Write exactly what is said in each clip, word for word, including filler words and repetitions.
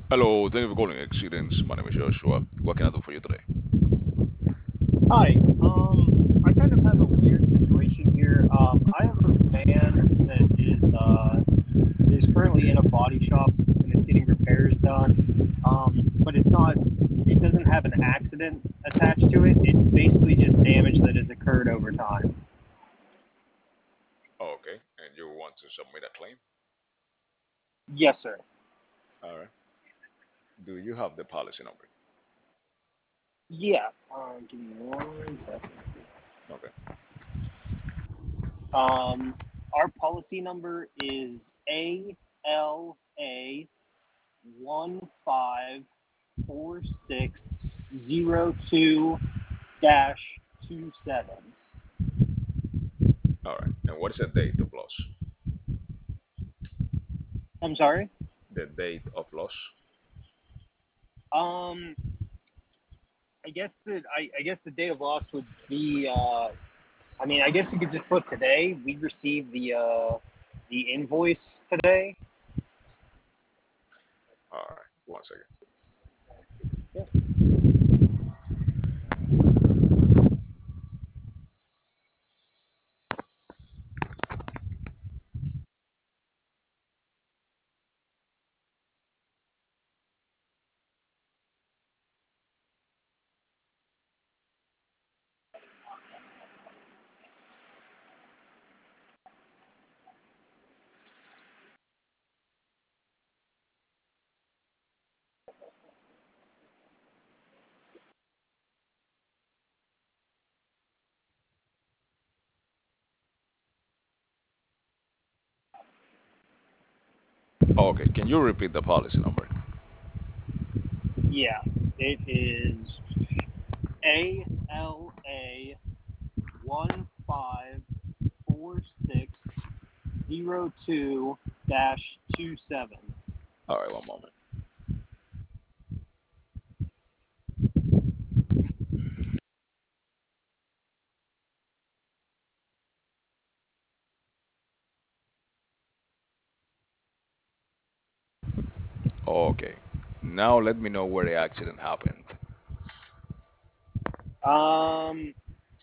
Hello, thank you for calling Accidents. My name is Joshua. What can I do for you today? Hi. Um, I kind of have a weird situation here. Um, I have a van that is uh is currently in a body shop and it's getting repairs done. Um, but it's not. It doesn't have an accident attached to it. It's basically just damage that has occurred over time. Oh, okay, and you want to submit a claim? Yes, sir. All right. Do you have the policy number? Yeah. Um, give me one second. Okay. Um, our policy number is A L A one five four six zero two dash two seven. All right. And what is the date of loss? I'm sorry. The date of loss? Um, I guess the I, I guess the date of loss would be. Uh, I mean, I guess you could just put today. We received the uh, the invoice today. All right. One second. Yeah. Oh, okay. Can you repeat the policy number? Yeah. It is A L A one five four six zero two dash two seven. All right. One moment. Okay. Now let me know where the accident happened. Um,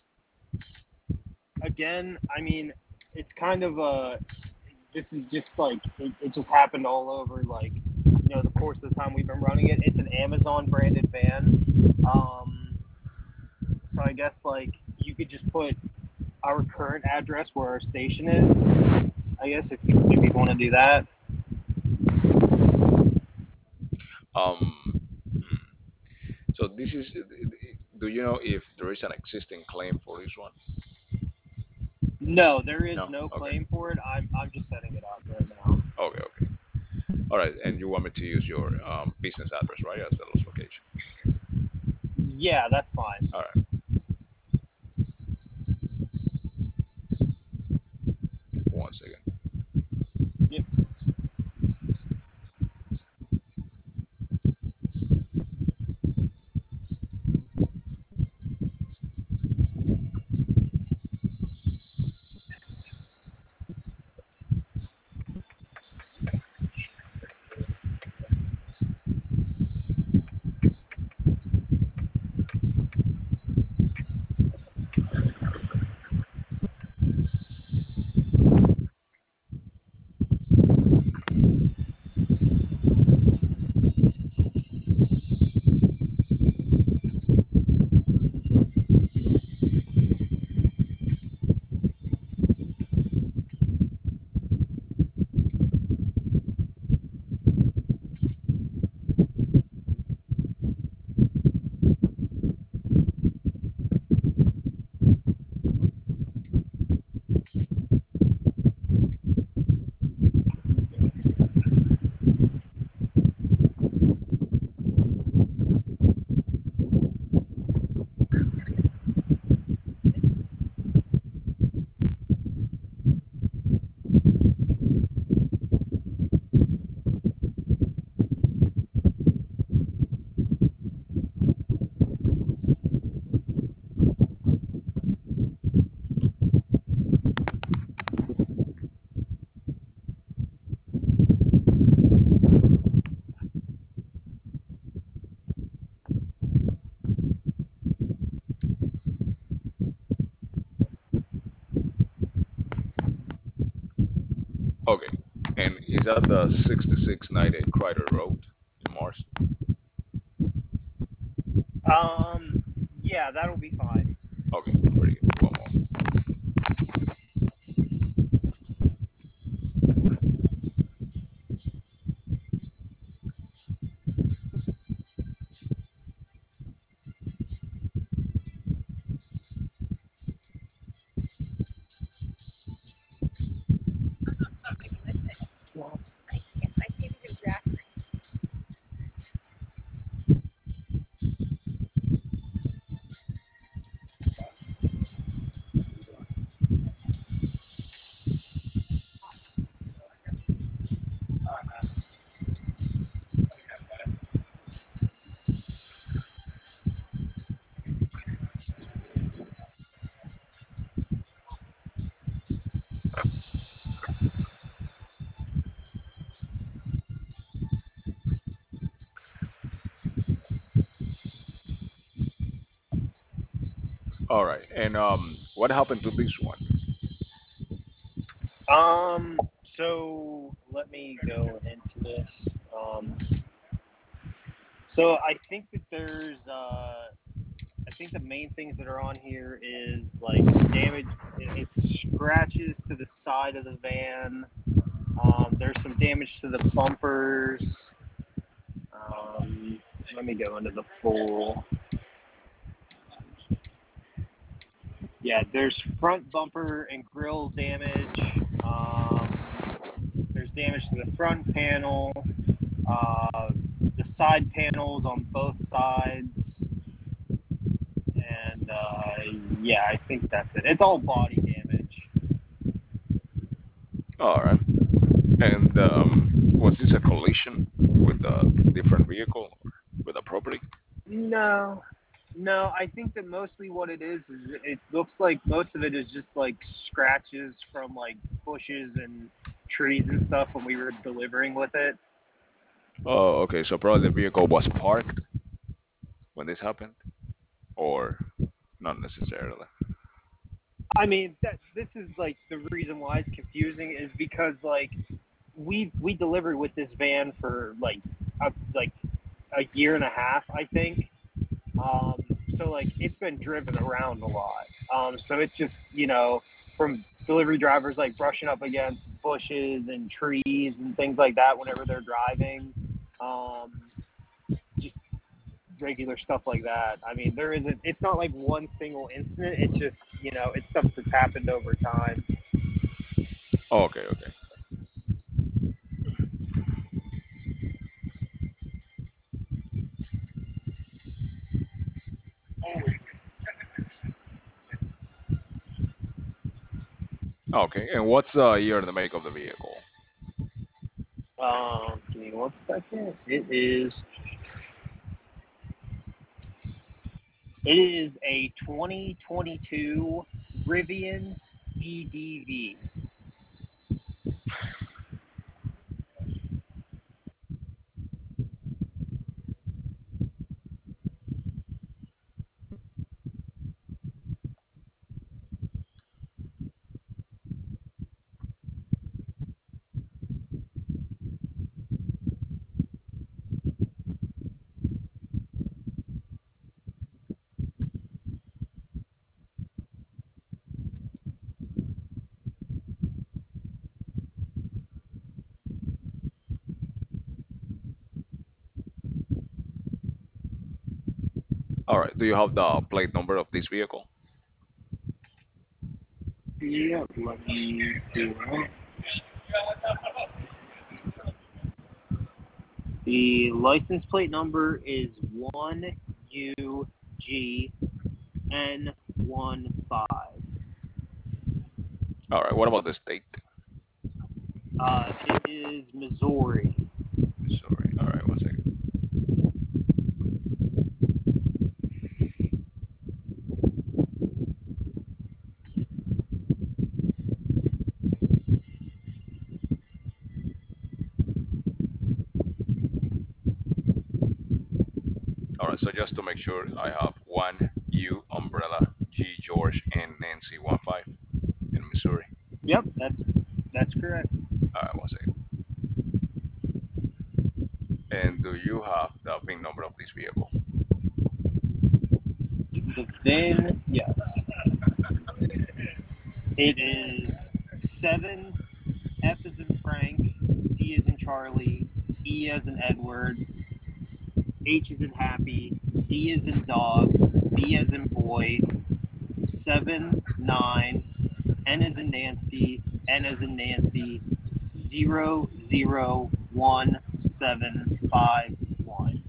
again, I mean, it's kind of a. This is just like it, it just happened all over like you know the course of the time we've been running it. It's an Amazon branded van. Um, so I guess like you could just put our current address where our station is. I guess if you if you want to do that. Um. hmm. So this is. Do you know if there is an existing claim for this one? No, there is No. no Okay. claim for it. I'm I'm just setting it up right now. Okay. Okay. All right. And you want me to use your um, business address, right, as the loss location? Yeah, that's fine. All right. One second. Yep. Okay. And is that the sixty-six ninety Crider Road in Mars? Um, yeah, that'll be fine. Okay, very good. One more. All right. And um, what happened to this one? Um, so let me go into this. Um, so I think that there's, uh, I think the main things that are on here is like damage. It's scratches to the side of the van. Um, there's some damage to the bumpers. Um, let me go into the full. Yeah, there's front bumper and grill damage. Um, there's damage to the front panel, uh, the side panels on both sides, and uh, yeah, I think that's it. It's all body damage. All right. And um, was this a collision with a different vehicle or with a property? No, no, I think that mostly what it is is it looks like most of it is just like scratches from like bushes and trees and stuff when we were delivering with it. Oh, okay. So probably the vehicle was parked when this happened, or not necessarily. I mean, that this is like the reason why it's confusing is because like we we delivered with this van for like a, like a year and a half, I think. Um, so like it's been driven around a lot. Um, so it's just you know from delivery drivers like brushing up against bushes and trees and things like that whenever they're driving. Um, just regular stuff like that. I mean, there isn't. It's not like one single incident. It's just you know it's stuff that's happened over time. Oh, okay, okay, okay. And what's the year and the make of the vehicle? Um, give me one second. It is it is a twenty twenty-two Rivian E D V. All right. Do you have the plate number of this vehicle? Yeah, let me do that. The license plate number is one U G N one five. All right. What about the state? Uh, it is Missouri. Sorry. All right. One second. All right. So just to make sure, I have one U umbrella G George and Nancy one five in Missouri. Yep, that's that's correct. All right, one second. And do you have the V I N number of this vehicle? The V I N, yes. It is seven F as in Frank, C as in Charlie, E as in Edward, H as in Happy, D as in Dog, B as in Boy, seven, nine, N as in Nancy, N as in Nancy, zero, zero, one, seven, five, one.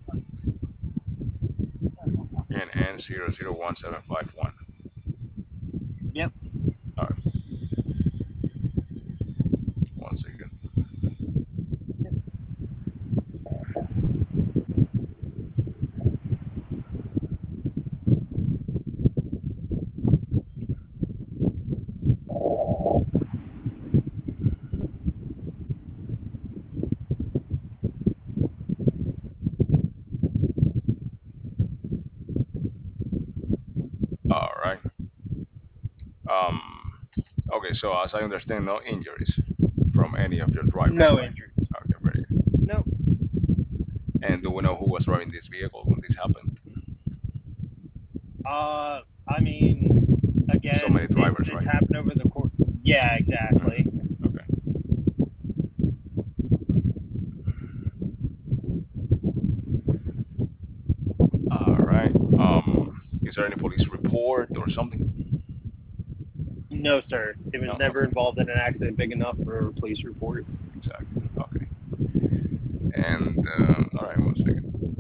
And N zero zero one seven five one. Yep. All right, one second. All right. Um. Okay, so as I understand, no injuries from any of your drivers, No right? injuries. Okay, very good. Nope. And do we know who was driving this vehicle when this happened? Uh, I mean, So again, many it's drivers, it's right? happened over the course. Yeah, exactly. Mhm. Okay. All right. Um, is there any police report or something? No, sir. It No. was never Okay. involved in an accident big enough for a police report. Exactly. Okay. And uh, all right, one second.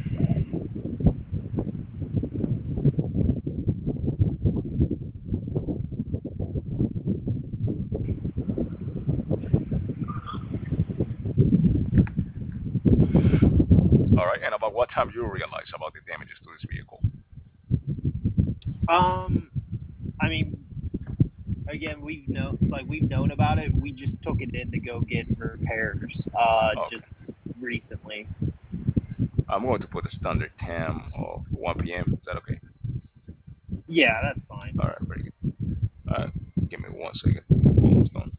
All right. And about what time you realize about the damages to this vehicle? Um, I mean, again, we've known like we've known about it. We just took it in to go get repairs. Uh, Okay. just recently. I'm going to put a standard time of one p m. Is that okay? Yeah, that's fine. All right. Very good. All right. Give me one second. Almost done.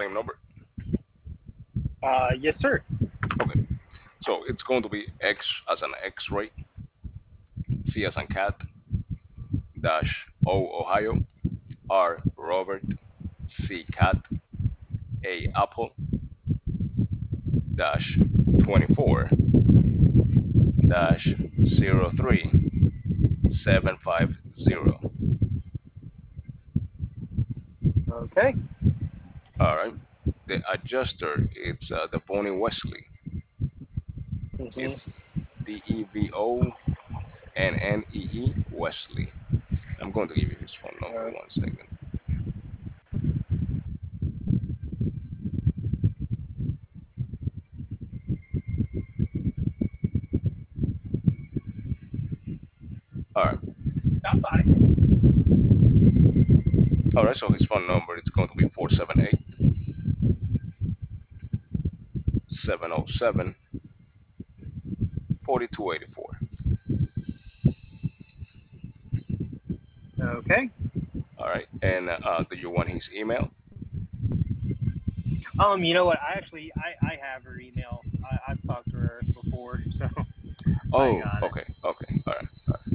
claim number? Uh, yes, sir. Okay. So it's going to be X as an X-ray, C as in cat, dash O Ohio, R Robert, C cat, A apple, dash twenty-four, dash zero three seven five zero. Okay. All right. The adjuster, it's uh, the Devoni Wesley. hmm It's D E V O N N E E Wesley. I'm going to give you his phone number. Uh, One second. All right. All right. So his phone number it's going to be four seven eight, seven zero seven, four two eight four. okay. All right. And uh, do you want his email? Um, you know what? I actually I, I have her email. I, I've talked to her before, so I Oh, got it. okay. Okay. All right. All right.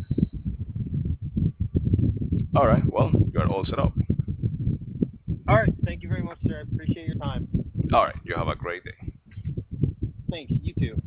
All right. Well, you're all set up. All right. Thank you very much, sir. I appreciate your time. All right. You have a great day. Thanks. You too.